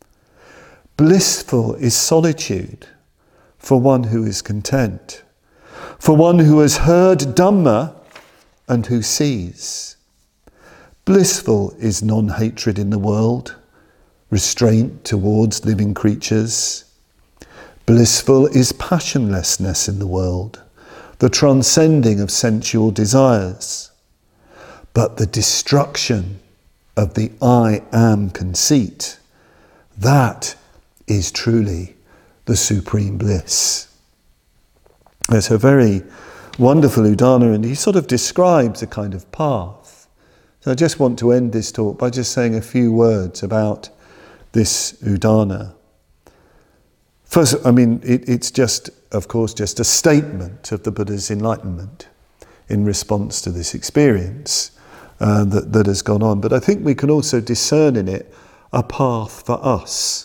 A: blissful is solitude for one who is content, for one who has heard Dhamma and who sees. Blissful is non-hatred in the world, restraint towards living creatures. Blissful is passionlessness in the world, the transcending of sensual desires. But the destruction of the I am conceit, that is truly the supreme bliss. It's a very wonderful Udana, and he sort of describes a kind of path. So I just want to end this talk by just saying a few words about this Udana. First, I mean, it, it's just, of course, just a statement of the Buddha's enlightenment in response to this experience uh, that, that has gone on. But I think we can also discern in it a path for us.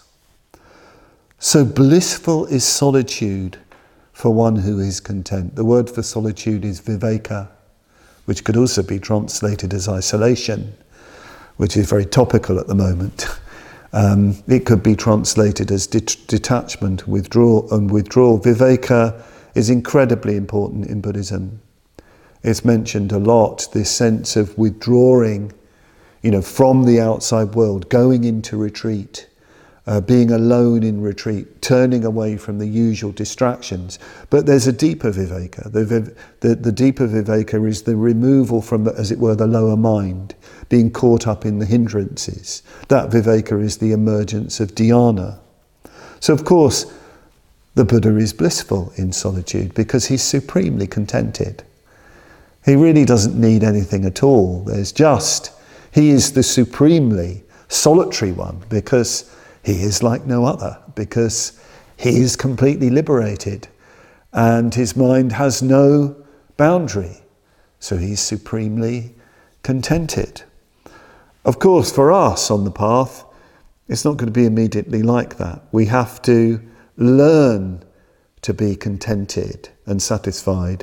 A: So blissful is solitude for one who is content. The word for solitude is viveka, which could also be translated as isolation, which is very topical at the moment. Um, it could be translated as det- detachment, withdrawal, and withdrawal. Viveka is incredibly important in Buddhism. It's mentioned a lot, this sense of withdrawing, you know, from the outside world, going into retreat, uh, being alone in retreat, turning away from the usual distractions. But there's a deeper viveka. The, viv- the, the deeper viveka is the removal from, the, as it were, the lower mind, being caught up in the hindrances. That viveka is the emergence of dhyana. So of course, the Buddha is blissful in solitude because he's supremely contented. He really doesn't need anything at all. There's just, he is the supremely solitary one because he is like no other, because he is completely liberated and his mind has no boundary. So he's supremely contented. Of course, for us on the path, it's not going to be immediately like that. We have to learn to be contented and satisfied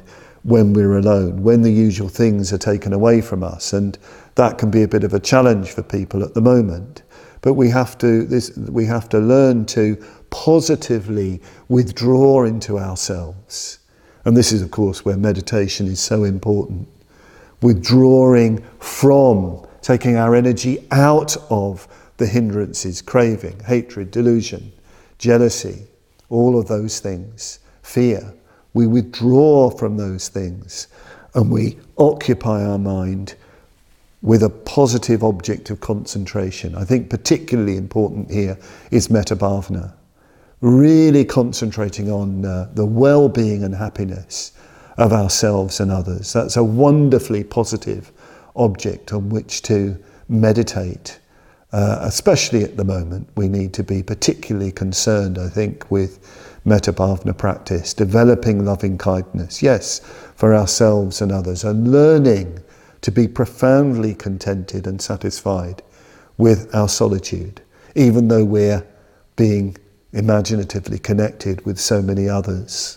A: when we're alone, when the usual things are taken away from us. And that can be a bit of a challenge for people at the moment. But we have to, this, we have to learn to positively withdraw into ourselves. And this is, of course, where meditation is so important. Withdrawing from, taking our energy out of the hindrances, craving, hatred, delusion, jealousy, all of those things, fear. We withdraw from those things and we occupy our mind with a positive object of concentration. I think particularly important here is metta bhavana. Really concentrating on uh, the well-being and happiness of ourselves and others. That's a wonderfully positive object on which to meditate. Uh, especially at the moment, we need to be particularly concerned, I think, with metta bhavana practice, developing loving kindness, yes, for ourselves and others, and learning to be profoundly contented and satisfied with our solitude, even though we're being imaginatively connected with so many others.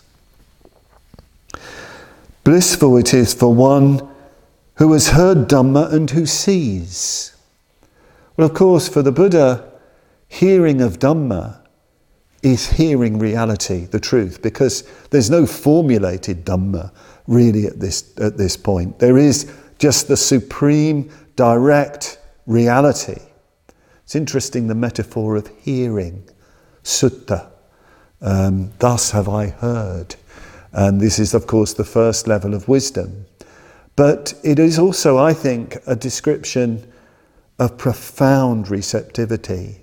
A: Blissful it is for one who has heard Dhamma and who sees. Well, of course, for the Buddha, hearing of Dhamma is hearing reality, the truth, because there's no formulated Dhamma really at this, at this point. There is just the supreme, direct reality. It's interesting, the metaphor of hearing, sutta, um, thus have I heard. And this is, of course, the first level of wisdom. But it is also, I think, a description of profound receptivity,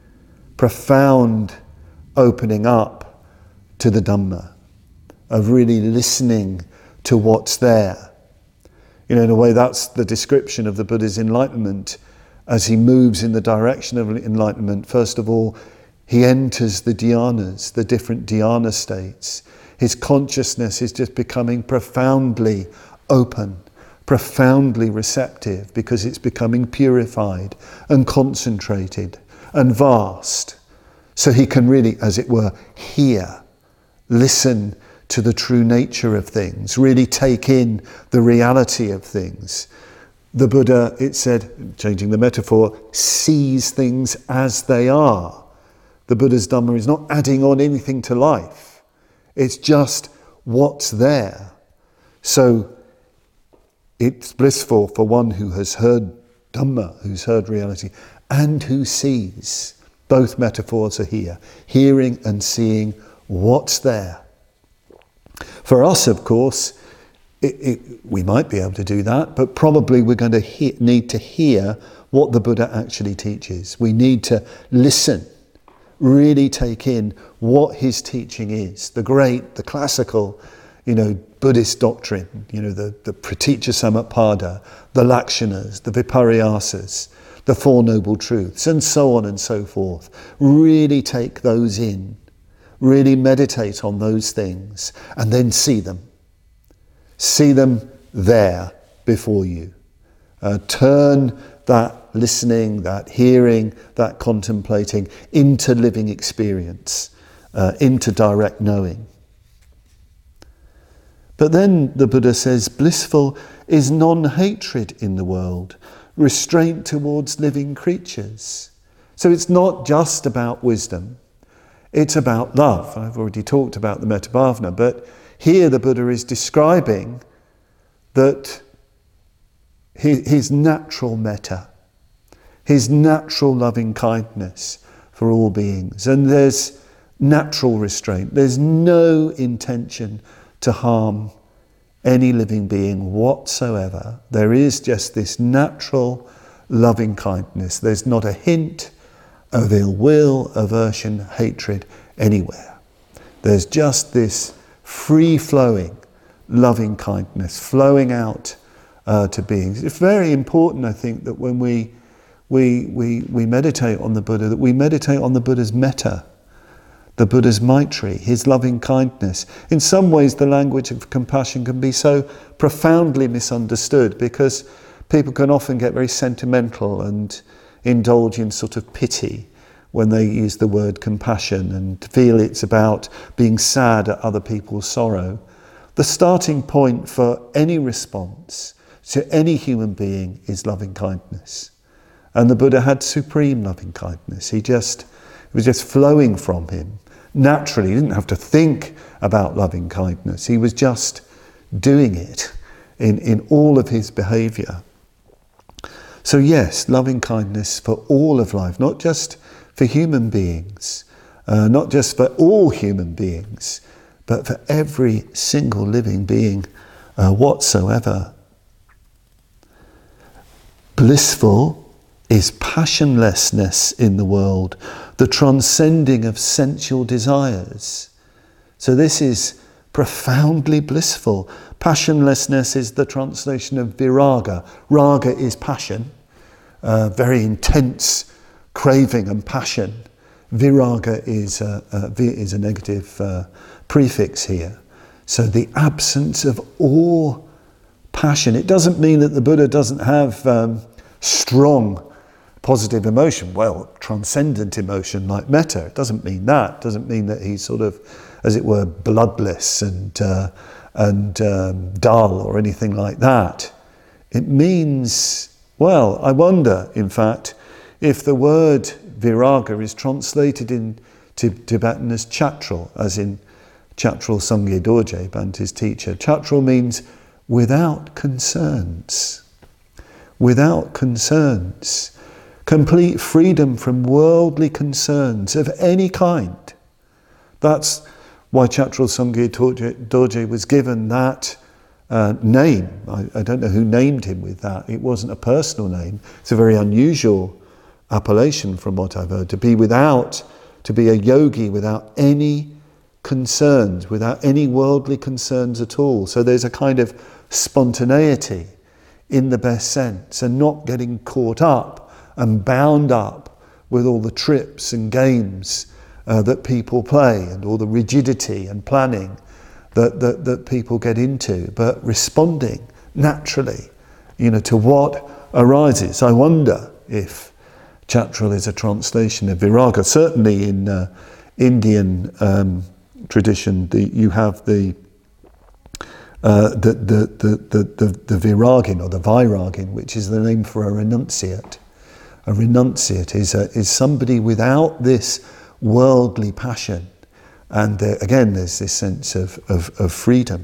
A: profound opening up to the Dhamma, of really listening to what's there. You know, in a way, that's the description of the Buddha's enlightenment as he moves in the direction of enlightenment. First of all, he enters the dhyanas, the different dhyana states. His consciousness is just becoming profoundly open, profoundly receptive, because it's becoming purified and concentrated and vast. So he can really, as it were, hear, listen to the true nature of things, really take in the reality of things. The Buddha, it said, changing the metaphor, sees things as they are. The Buddha's Dhamma is not adding on anything to life. It's just what's there. So it's blissful for one who has heard Dhamma, who's heard reality, and who sees. Both metaphors are here, hearing and seeing what's there. For us, of course, it, it, we might be able to do that, but probably we're going to he- need to hear what the Buddha actually teaches. We need to listen, really take in what his teaching is, the great, the classical, you know, Buddhist doctrine, you know, the, the Pratitya Samutpada, the Lakshanas, the Viparyasas, the Four Noble Truths, and so on and so forth. Really take those in, really meditate on those things, and then see them. See them there before you. Uh, turn that listening, that hearing, that contemplating into living experience, uh, into direct knowing. But then the Buddha says, blissful is non-hatred in the world, restraint towards living creatures. So it's not just about wisdom, it's about love. I've already talked about the metta bhavana, but here the Buddha is describing that his, his natural metta, his natural loving kindness for all beings. And there's natural restraint. There's no intention to harm any living being whatsoever. There is just this natural loving kindness. There's not a hint of ill will, aversion, hatred anywhere. There's just this free-flowing loving kindness flowing out uh, to beings. It's very important, I think, that when we, we, we, we meditate on the Buddha, that we meditate on the Buddha's metta, the Buddha's Maitri, his loving kindness. In some ways, the language of compassion can be so profoundly misunderstood because people can often get very sentimental and indulge in sort of pity when they use the word compassion and feel it's about being sad at other people's sorrow. the starting point for any response to any human being is loving kindness. And the Buddha had supreme loving kindness. He just, it was just flowing from him. Naturally, he didn't have to think about loving kindness. He was just doing it in, in all of his behaviour. So yes, loving kindness for all of life, not just for human beings, uh, not just for all human beings, but for every single living being uh, whatsoever. Blissful is passionlessness in the world, the transcending of sensual desires. So this is profoundly blissful. Passionlessness is the translation of viraga. Raga is passion, uh, very intense craving and passion. Viraga is a, a, is a negative uh, prefix here. So the absence of all passion. It doesn't mean that the Buddha doesn't have um, strong positive emotion, well, transcendent emotion like metta. It doesn't mean that. It doesn't mean that he's sort of, as it were, bloodless and uh, and um, dull or anything like that. It means, well, I wonder, in fact, if the word viraga is translated into Tibetan as chatral, as in Chatral Sangye Dorje, Bhante's teacher. Chatral means without concerns. Without concerns. Complete freedom from worldly concerns of any kind. That's why Chatral Sangye Dorje was given that uh, name. I, I don't know who named him with that. It wasn't a personal name. It's a very unusual appellation from what I've heard. To be without, to be a yogi without any concerns, without any worldly concerns at all. So there's a kind of spontaneity in the best sense, and not getting caught up and bound up with all the trips and games uh, that people play and all the rigidity and planning that, that, that people get into, but responding naturally, you know, to what arises. I wonder if Chatral is a translation of viraga. Certainly in uh, Indian um, tradition, the, you have the Uh, the, the, the, the, the, the viragin or the vairagin, which is the name for a renunciate. A renunciate is, a, is somebody without this worldly passion. And there, again, there's this sense of, of, of freedom.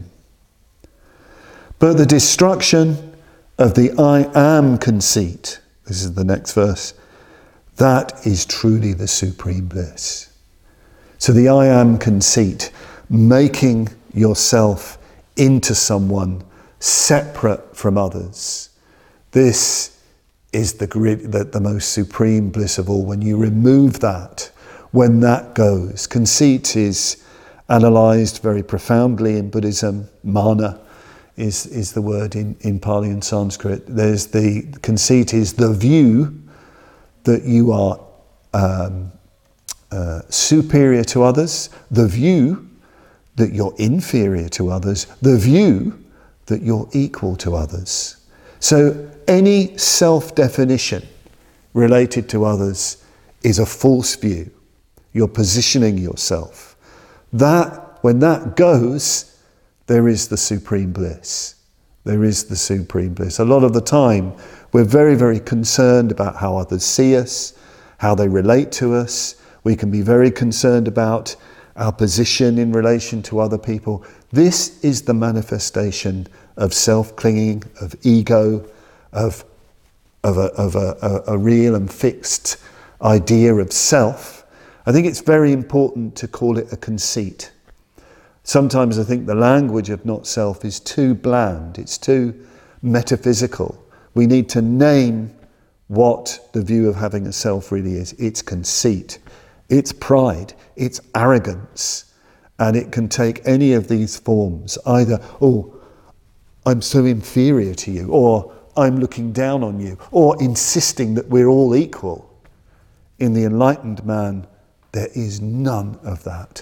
A: But the destruction of the I am conceit, this is the next verse, that is truly the supreme bliss. So the I am conceit, making yourself into someone separate from others. This is the, the, the most supreme bliss of all. When you remove that, when that goes. Conceit is analysed very profoundly in Buddhism. Mana is, is the word in, in Pali and Sanskrit. There's the conceit is the view that you are um, uh, superior to others, the view that you're inferior to others, the view that you're equal to others. So any self-definition related to others is a false view. You're positioning yourself. That, when that goes, there is the supreme bliss. There is the supreme bliss. A lot of the time, we're very, very concerned about how others see us, how they relate to us. We can be very concerned about our position in relation to other people. This is the manifestation of self-clinging, of ego, of, of, a, of a, a, a real and fixed idea of self. I think it's very important to call it a conceit. Sometimes I think the language of not self is too bland, it's too metaphysical. We need to name what the view of having a self really is. It's conceit. It's pride, it's arrogance, and it can take any of these forms. Either, oh, I'm so inferior to you, or I'm looking down on you, or insisting that we're all equal. In the enlightened man, there is none of that.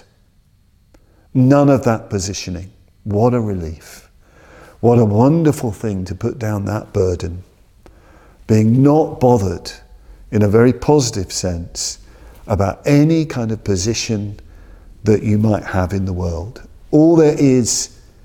A: None of that positioning. What a relief. What a wonderful thing to put down that burden. Being not bothered, in a very positive sense, about any kind of position that you might have in the world. All there is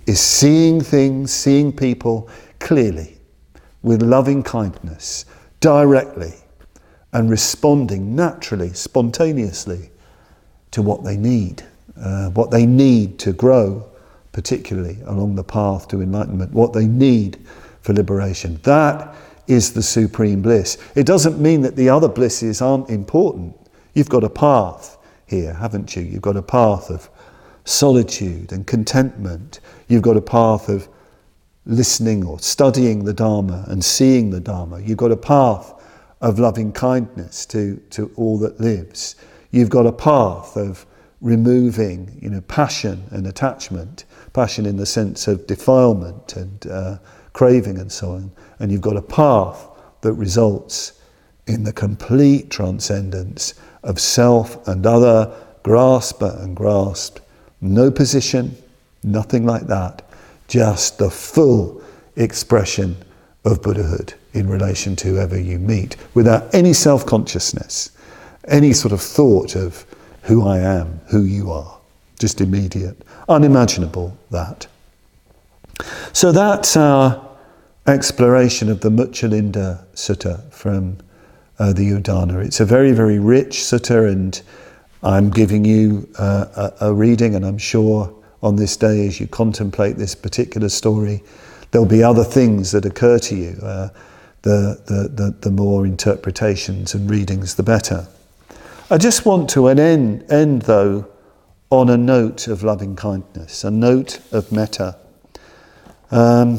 A: is seeing things, seeing people clearly, with loving kindness, directly, and responding naturally, spontaneously to what they need, uh, what they need to grow, particularly along the path to enlightenment, what they need for liberation. That is the supreme bliss. It doesn't mean that the other blisses aren't important. You've got a path here, haven't you? You've got a path of solitude and contentment. You've got a path of listening or studying the Dharma and seeing the Dharma. You've got a path of loving kindness to, to all that lives. You've got a path of removing, you know, passion and attachment, passion in the sense of defilement and uh, craving and so on. And you've got a path that results in the complete transcendence of self and other, grasper and grasped, no position, nothing like that, just the full expression of Buddhahood in relation to whoever you meet, without any self-consciousness, any sort of thought of who I am, who you are, just immediate, unimaginable that. So that's our exploration of the Muchalinda Sutta from uh, the Udana. It's a very, very rich sutta, and I'm giving you uh, a, a reading, and I'm sure on this day as you contemplate this particular story, there'll be other things that occur to you. Uh, the, the, the, the more interpretations and readings, the better. I just want to end, end though, on a note of loving kindness, a note of metta. Um,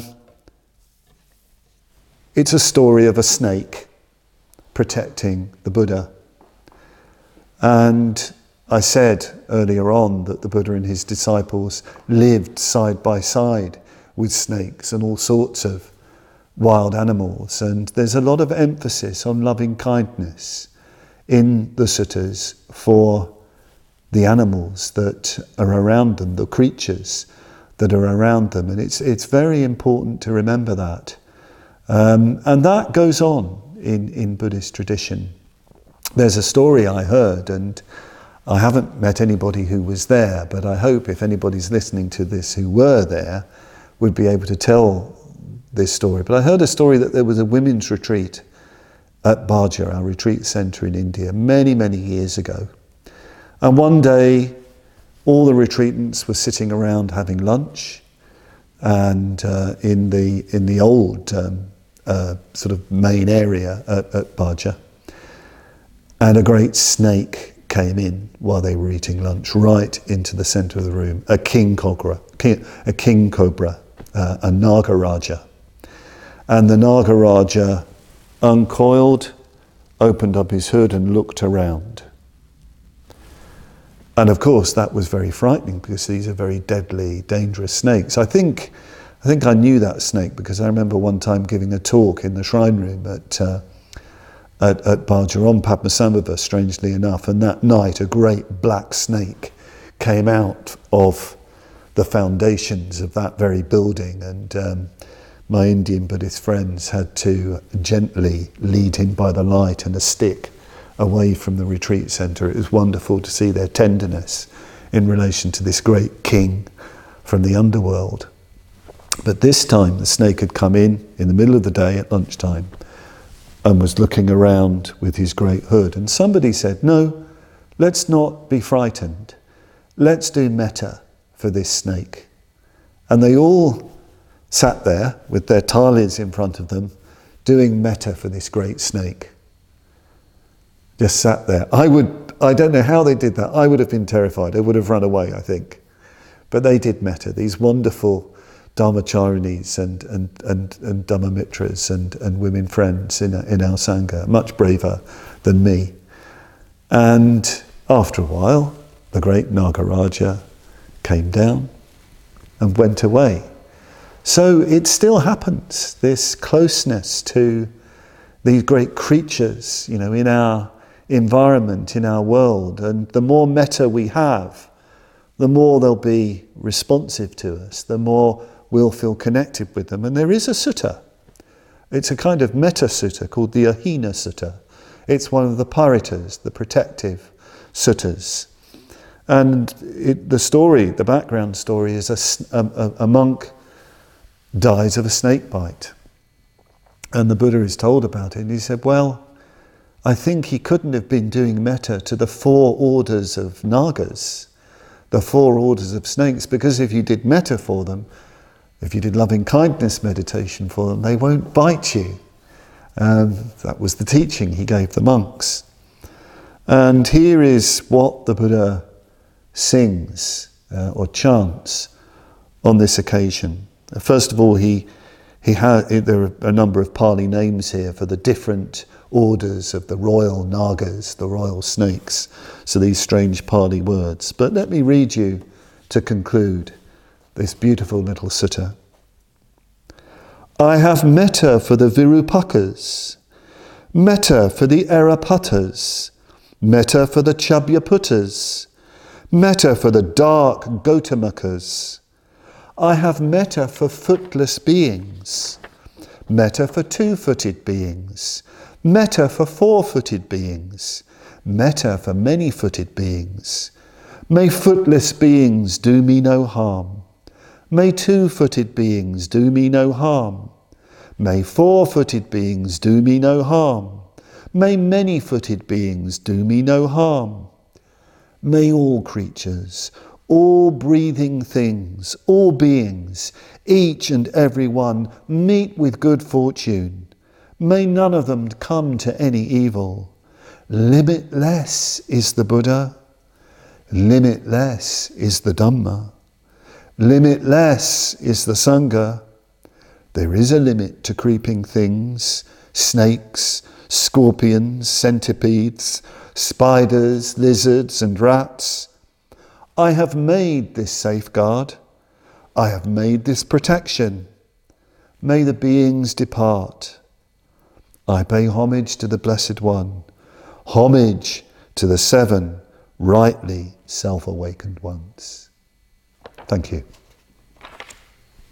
A: it's a story of a snake protecting the Buddha. And I said earlier on that the Buddha and his disciples lived side by side with snakes and all sorts of wild animals. And there's a lot of emphasis on loving kindness in the suttas for the animals that are around them, the creatures that are around them. And it's it's very important to remember that. Um, and that goes on in, in Buddhist tradition. There's a story I heard, and I haven't met anybody who was there, but I hope if anybody's listening to this who were there, would be able to tell this story. But I heard a story that there was a women's retreat at Bhaja, our retreat centre in India, many, many years ago. And one day, all the retreatants were sitting around having lunch, and uh, in the in the old um, uh, sort of main area at, at Bhaja, and a great snake came in while they were eating lunch, right into the centre of the room. A king cobra, king, a king cobra, uh, a Nagaraja, and the Nagaraja uncoiled, opened up his hood and looked around. And of course that was very frightening, because these are very deadly, dangerous snakes. I think I think I knew that snake because I remember one time giving a talk in the shrine room at uh, at, at Bhaja on Padmasambhava, strangely enough, and that night a great black snake came out of the foundations of that very building, and um, my Indian Buddhist friends had to gently lead him by the light and a stick away from the retreat centre. It was wonderful to see their tenderness in relation to this great king from the underworld. But this time the snake had come in in the middle of the day at lunchtime and was looking around with his great hood. And somebody said, no, let's not be frightened. Let's do metta for this snake. And they all sat there with their thalis in front of them, doing metta for this great snake. Just sat there. I would, I don't know how they did that. I would have been terrified. I would have run away, I think. But they did metta, these wonderful Dharmacharinis and, and, and, and Dhammamitras and, and women friends in, in our Sangha, much braver than me. And after a while, the great Nagaraja came down and went away. So it still happens, this closeness to these great creatures, you know, in our environment, in our world. And the more metta we have, the more they'll be responsive to us, the more we'll feel connected with them. And there is a sutta. It's a kind of metta sutta called the Ahina Sutta. It's one of the paritas, the protective suttas. And it, the story, the background story is a, a, a monk dies of a snake bite. And the Buddha is told about it. And he said, well, I think he couldn't have been doing metta to the four orders of nagas, the four orders of snakes, because if you did metta for them, if you did loving kindness meditation for them, they won't bite you. Um, that was the teaching he gave the monks. And here is what the Buddha sings uh, or chants on this occasion. First of all, he he had there are a number of Pali names here for the different orders of the royal nagas, the royal snakes. So these strange Pali words. But let me read you to conclude this beautiful little sutta. I have metta for the Virupakas, metta for the Erapatas, metta for the Chabyaputas, metta for the dark Gautamakas. I have metta for footless beings, metta for two-footed beings, metta for four-footed beings, metta for many-footed beings. May footless beings do me no harm. May two-footed beings do me no harm. May four-footed beings do me no harm. May many-footed beings do me no harm. May all creatures, all breathing things, all beings, each and every one meet with good fortune. May none of them come to any evil. Limitless is the Buddha. Limitless is the Dhamma. Limitless is the Sangha. There is a limit to creeping things, snakes, scorpions, centipedes, spiders, lizards and rats. I have made this safeguard. I have made this protection. May the beings depart. I pay homage to the Blessed One, homage to the seven rightly self-awakened ones. Thank you.